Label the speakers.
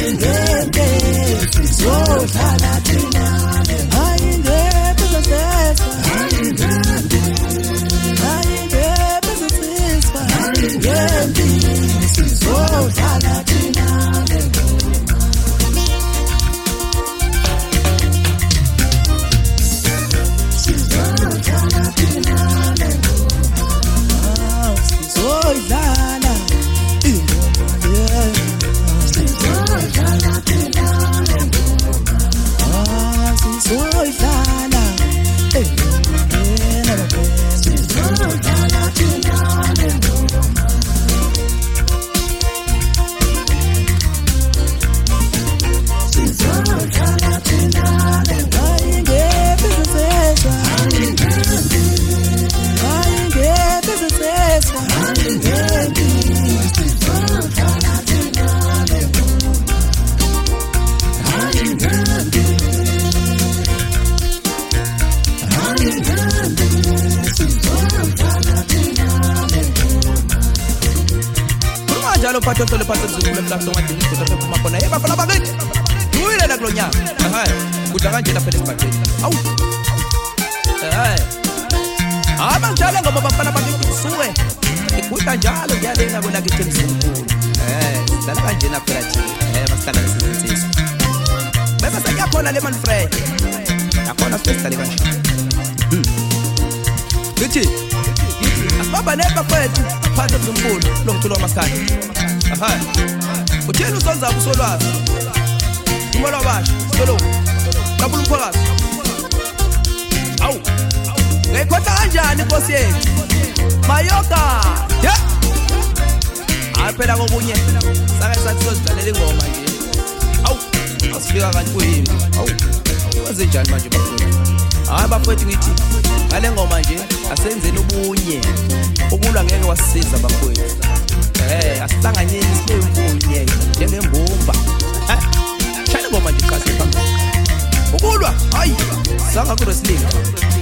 Speaker 1: Lo pato le pato zulu la tonga dini kutoka kuma kona eba kola bagit tuile na glonya hai kutaka na pele spate au hai ama njalo ngoba bafana bagit suwe ikuta njalo yale na bona kitini sinkulu dala kanje na phela thi masitanda sisizo bese seyakhona le man Fred yakona festa le kanje lithi asibaba neba kwethu phansi zomkhulu lo mculo wamaskandi aha uthini usonza usolwazi imola basha solo kabulu mphakathi awu ngekhotha kanjani inkosi yethu mayoka ya aphela kobunye sake sathi sizodlalela ingoma nje awu asifika kanti kuyini awu wenze njani manje bafowethu hayi bafowethu ngithi ngale ngoma nje asenzeni ubunye ukulwa ngeke wasisiza bafowethu asihlanganyeni sibe ubunye njengembumba shayina ngoma nje qase phambili ukulwa hayi sanga ku wrestling